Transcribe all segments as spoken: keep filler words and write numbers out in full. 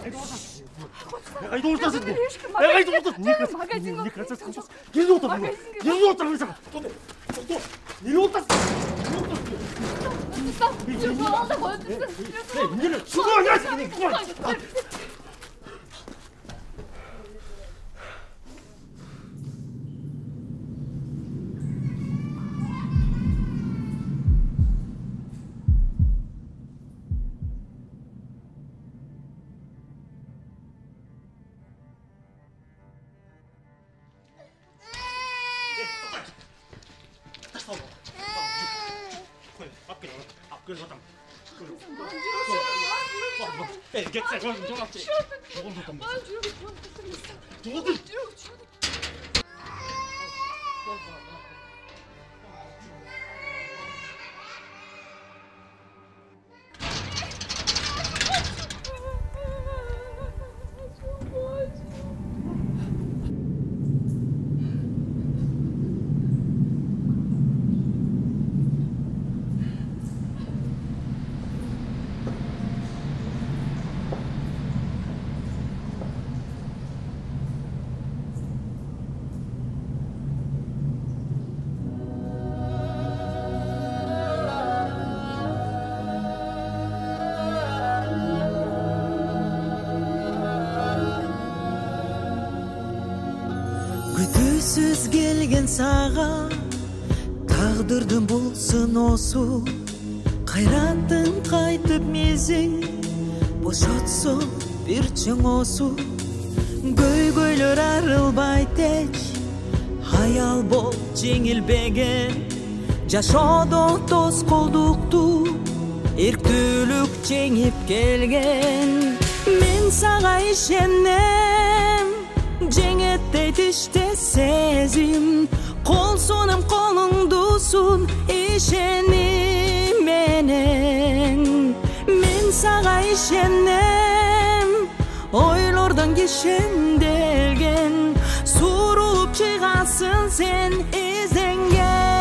Қайда отырсың? Қайда отырсың? Не қасың? Магазин Не қасың? Келе отыр. Келе отыр. Не отырсың? Телефон алды ғой. Не? Чего? Ey, gitsene, gå og gjør det. Күтүүсүз келген сага тагдырдын бул сыноосу кайраттың кайтып мезиң бошотсо бир чоңоосу көйгөйлөр арылбай теч аял болуп жеңилбеген жашоодо тоскоолдукту эрктүүлүк жеңип келген мен сага ишенем жеңет дейт иште сезим кол сонум колуңдусун ишеним менен мен сага ишенем ойлордон кишенделген сурулуп чыгасың сен изденген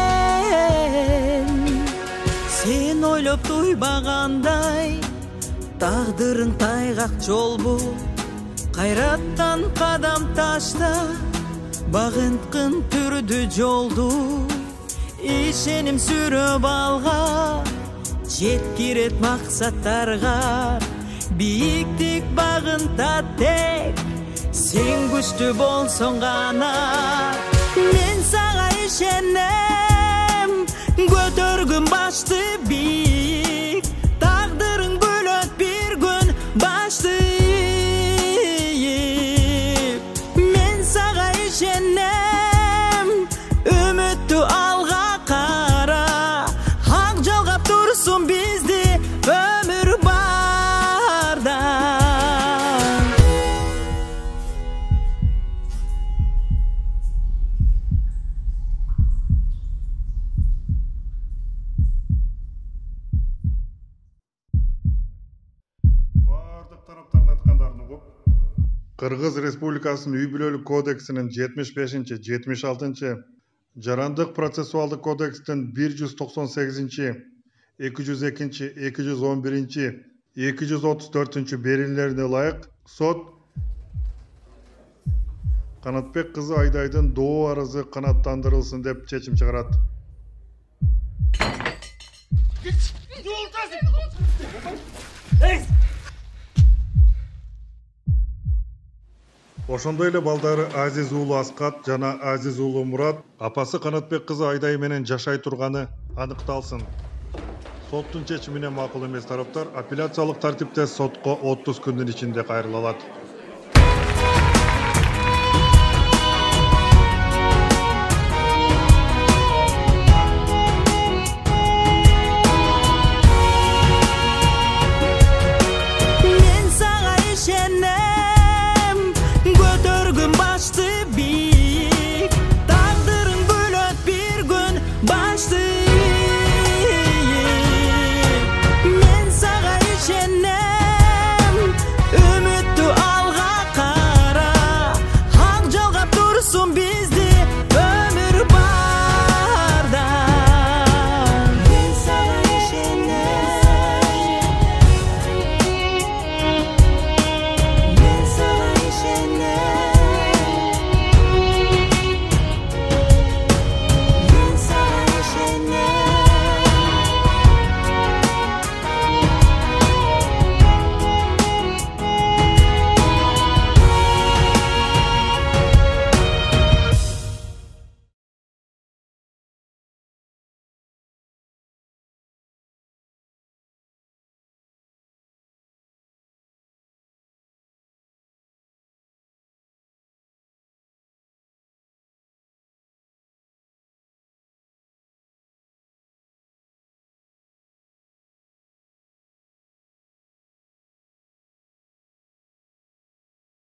сен ойлоп туйбагандай тагдырың тайгак жолбу кайраттан кадам ташта багынткын түрдү жолду ишеним сүрөп алган жеткирет максаттарга бийиктик багынта тек сен күчтүү болсоң гана мен сага ишенем көтөргүн башты бийик тагдырың бөлөт бир күн башты ишенем үмүттү алга кара ак жалгап турсун бизди өмүр барда бардык тараптардын айткандарын угуп Кыргыз Республикасынын үй бүлөлүк кодексинин жетимиш бешинчи жетимиш алтынчы жарандык процессуалдык кодекстин бир жүз токсон сегизинчи эки жүз экинчи эки жүз он биринчи эки жүз отуз төртүнчү берилилерине ылайык сот Канатбек кызы Айдайдын доо арызы канааттандырылсын деп чечим чыгарат. Ошондой эле балдары Азиз уулу Аскат жана Азиз уулу Мурат апасы Канатбек кызы Айдай менен жашай турганы аныкталсын. Соттун чечимине макул эмес тараптар апелляциялык тартипте сотко отуз күндүн ичинде кайрыла алат. Мен сага ишенем